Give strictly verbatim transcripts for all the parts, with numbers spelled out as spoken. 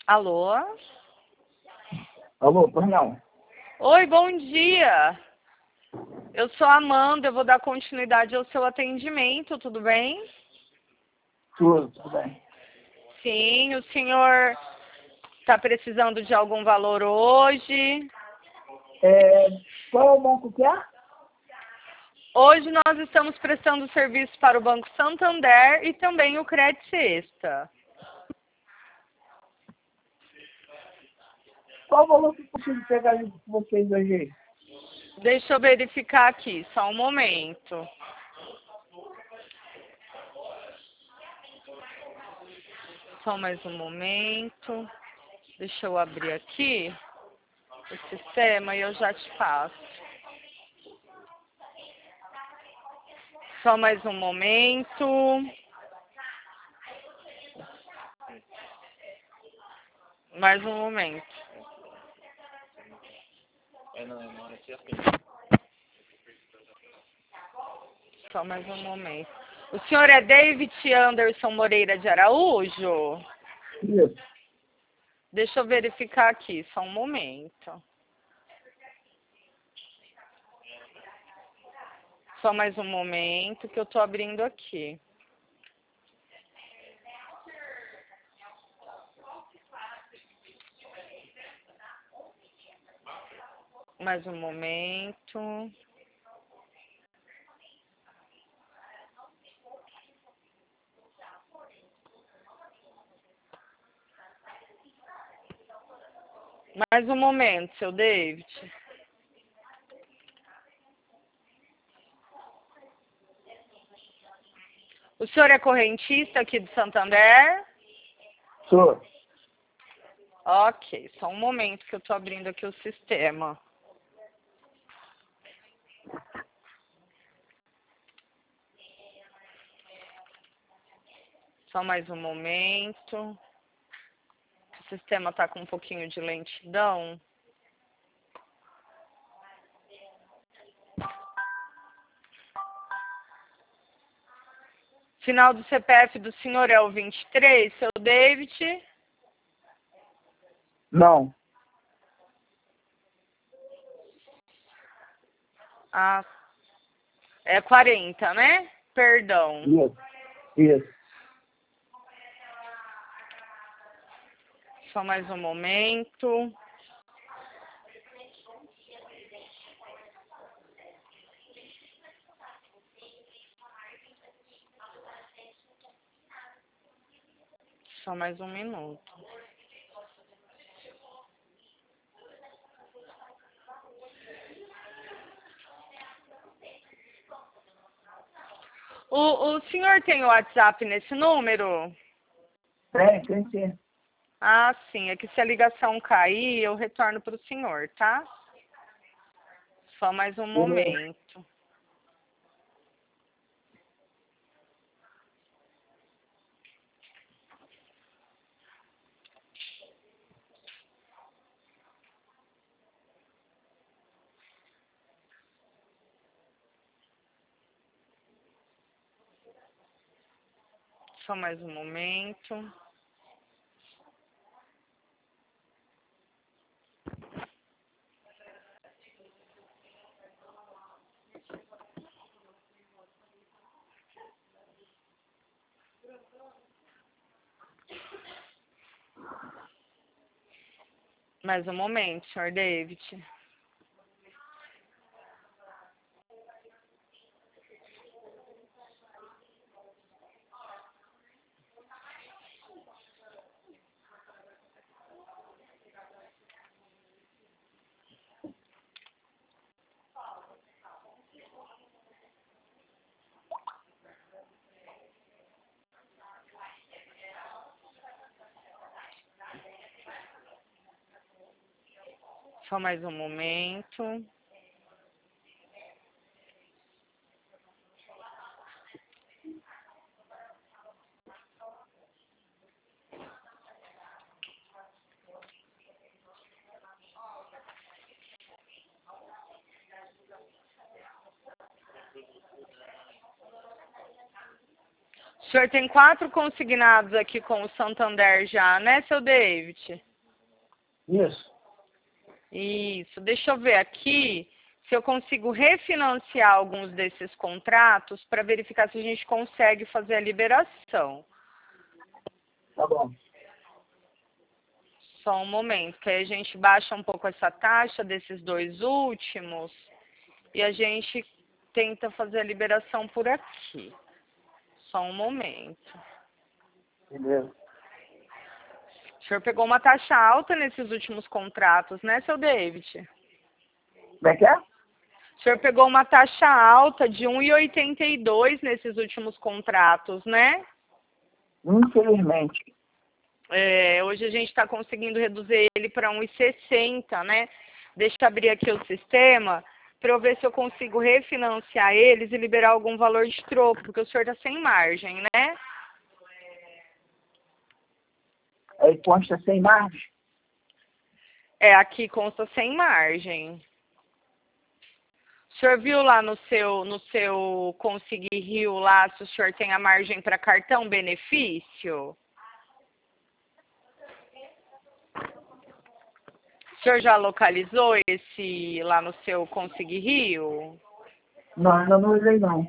Alô? Alô, pois não. Oi, bom dia. Eu sou a Amanda, eu vou dar continuidade ao seu atendimento, tudo bem? Tudo, tudo bem. Sim, o senhor está precisando de algum valor hoje? É, qual é o banco que é? Hoje nós estamos prestando serviço para o Banco Santander e também o Crédito Sexta. Qual o valor que eu consigo pegar de vocês hoje? Deixa eu verificar aqui, só um momento. Só mais um momento. Deixa eu abrir aqui o sistema e eu já te passo. Só mais um momento. Mais um momento. Só mais um momento. O senhor é David Anderson Moreira de Araújo? Isso. Deixa eu verificar aqui, só um momento. Só mais um momento que eu tô abrindo aqui. Mais um momento. Mais um momento, seu David. O senhor é correntista aqui do Santander? Sou. Ok, só um momento que eu tô abrindo aqui o sistema. Só mais um momento. O sistema tá com um pouquinho de lentidão. Final do C P F do senhor é o vinte e três, seu David? Não. Ah, é quarenta, né? Perdão. Isso. Isso. Só mais um momento. Só mais um minuto. O, o senhor tem o WhatsApp nesse número? Tem, tem sim. Ah, sim. É que se a ligação cair, eu retorno para o senhor, tá? Só mais um Beleza. momento. Só mais um momento. Mais um momento, senhor David. Só mais um momento. O senhor tem quatro consignados aqui com o Santander já, né, seu David? Isso. Isso. Deixa eu ver aqui se eu consigo refinanciar alguns desses contratos para verificar se a gente consegue fazer a liberação. Tá bom. Só um momento, que aí a gente baixa um pouco essa taxa desses dois últimos e a gente tenta fazer a liberação por aqui. Só um momento. Beleza. O senhor pegou uma taxa alta nesses últimos contratos, né, seu David? Como é que é? O senhor pegou uma taxa alta de um vírgula oitenta e dois nesses últimos contratos, né? Infelizmente. É, hoje a gente está conseguindo reduzir ele para um vírgula sessenta, né? Deixa eu abrir aqui o sistema para eu ver se eu consigo refinanciar eles e liberar algum valor de troco, porque o senhor está sem margem, né? Aí consta sem margem? É, aqui consta sem margem. O senhor viu lá no seu, no seu Conseguir Rio lá se o senhor tem a margem para cartão benefício? O senhor já localizou esse lá no seu Conseguir Rio? Não, ainda não usei não.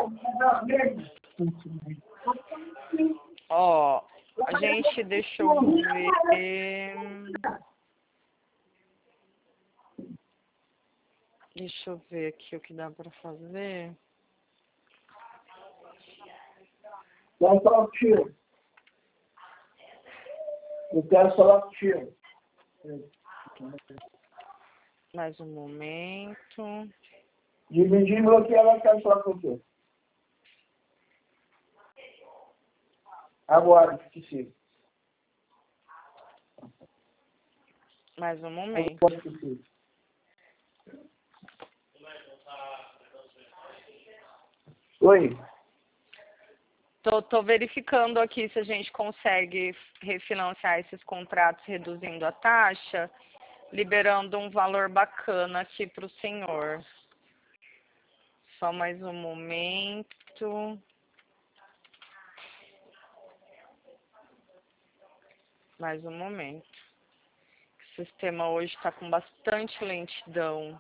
Ó, a gente, deixa eu ver... Deixa eu ver aqui o que dá para fazer. Quero só o tiro. Eu quero só o tiro. Mais um momento. Dividir e bloquear, eu quero só o tiro. Agora, que precisa. Mais um momento. Agora que precisa. Oi. Tô, tô verificando aqui se a gente consegue refinanciar esses contratos reduzindo a taxa, liberando um valor bacana aqui para o senhor. Só mais um momento. Mais um momento. O sistema hoje está com bastante lentidão.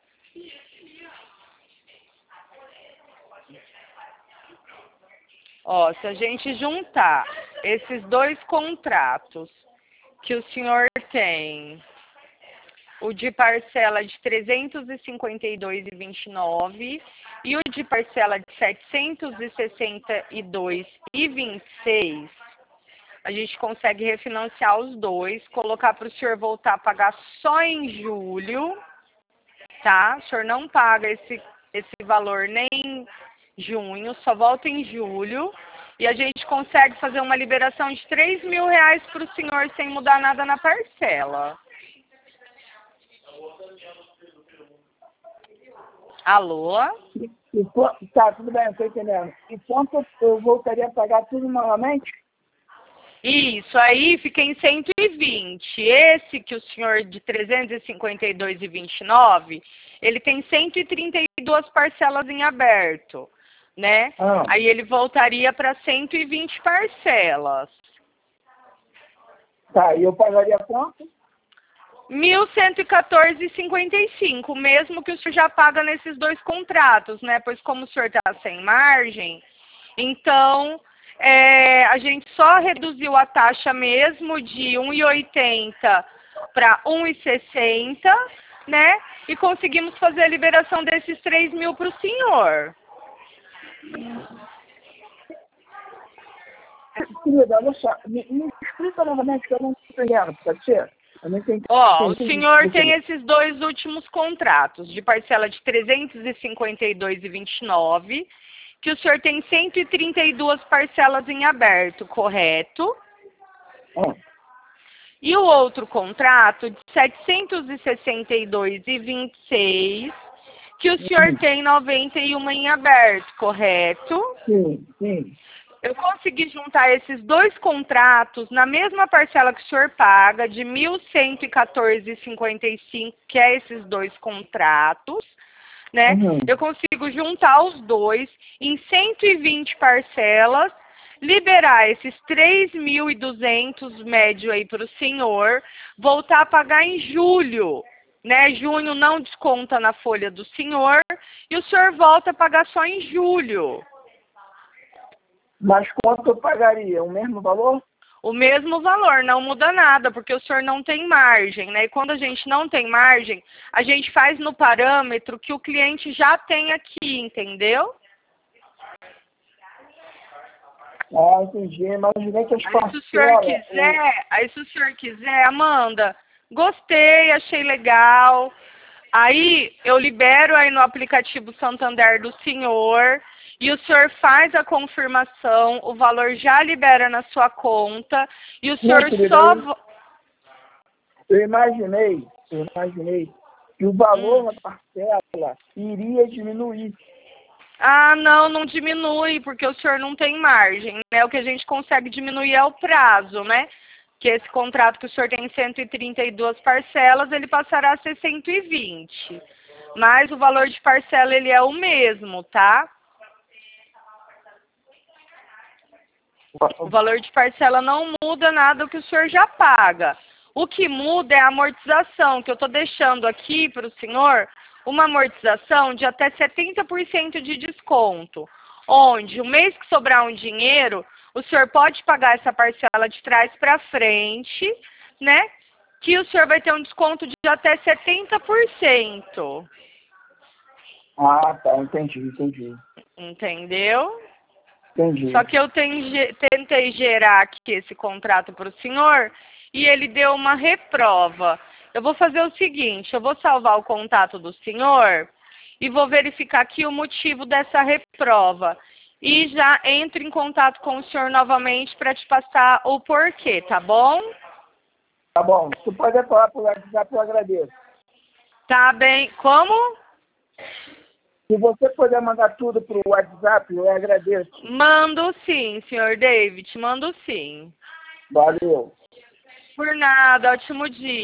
Ó, se a gente juntar esses dois contratos que o senhor tem, o de parcela de trezentos e cinquenta e dois vírgula vinte e nove e o de parcela de setecentos e sessenta e dois vírgula vinte e seis, a gente consegue refinanciar os dois, colocar para o senhor voltar a pagar só em julho, tá? O senhor não paga esse, esse valor nem em junho, só volta em julho. E a gente consegue fazer uma liberação de três mil reais para o senhor sem mudar nada na parcela. Alô? E, e, tá, tudo bem, estou entendendo. E quanto eu voltaria a pagar tudo novamente? Isso, aí fica em cento e vinte. Esse que o senhor de trezentos e cinquenta e dois vírgula vinte e nove, ele tem cento e trinta e duas parcelas em aberto, né? Ah. Aí ele voltaria para cento e vinte parcelas. Tá, e eu pagaria quanto? mil cento e quatorze vírgula cinquenta e cinco, mesmo que o senhor já paga nesses dois contratos, né? Pois como o senhor está sem margem, então é, a gente só reduziu a taxa mesmo de um vírgula oitenta para um vírgula sessenta, né? E conseguimos fazer a liberação desses três mil para o senhor. Querida, olha só, me, me explica novamente que eu não estou entendendo, pode ser? Eu não entendi. Ó, o senhor tem esses dois últimos contratos, de parcela de trezentos e cinquenta e dois vírgula vinte e nove, que o senhor tem cento e trinta e duas parcelas em aberto, correto? É. E o outro contrato de setecentos e sessenta e dois vírgula vinte e seis, que o senhor Sim. tem noventa e um em aberto, correto? Sim, sim. Eu consegui juntar esses dois contratos na mesma parcela que o senhor paga, de mil cento e quatorze vírgula cinquenta e cinco, que é esses dois contratos, né? Uhum. Eu consigo juntar os dois em cento e vinte parcelas, liberar esses três mil e duzentos médio aí para o senhor, voltar a pagar em julho, né? Junho não desconta na folha do senhor e o senhor volta a pagar só em julho. Mas quanto eu pagaria? O mesmo valor? O mesmo valor, não muda nada, porque o senhor não tem margem, né? E quando a gente não tem margem, a gente faz no parâmetro que o cliente já tem aqui, entendeu? Ah, entendi. Imaginei que as Aí se o senhor parcelas... quiser, aí se o senhor quiser, Amanda, gostei, achei legal. Aí eu libero aí no aplicativo Santander do senhor e o senhor faz a confirmação, o valor já libera na sua conta e o senhor Não, querida, só... eu, eu imaginei, eu imaginei que o valor Hum. da parcela iria diminuir. Ah, não, não diminui, porque o senhor não tem margem, né? O que a gente consegue diminuir é o prazo, né? Que esse contrato que o senhor tem cento e trinta e duas parcelas, ele passará a ser cento e vinte. Mas o valor de parcela, ele é o mesmo, tá? O valor de parcela não muda nada o que o senhor já paga. O que muda é a amortização, que eu estou deixando aqui para o senhor uma amortização de até setenta por cento de desconto. Onde, o mês que sobrar um dinheiro, o senhor pode pagar essa parcela de trás para frente, né? Que o senhor vai ter um desconto de até setenta por cento. Ah, tá, entendi, entendi. Entendeu? Entendi. Só que eu ten- tentei gerar aqui esse contrato para o senhor e ele deu uma reprova. Eu vou fazer o seguinte, eu vou salvar o contato do senhor e vou verificar aqui o motivo dessa reprova. E já entro em contato com o senhor novamente para te passar o porquê, tá bom? Tá bom. Se tu puder falar por WhatsApp, eu agradeço. Tá bem. Como? Se você puder mandar tudo pro WhatsApp, eu agradeço. Mando sim, senhor David, mando sim. Valeu. Por nada, ótimo dia.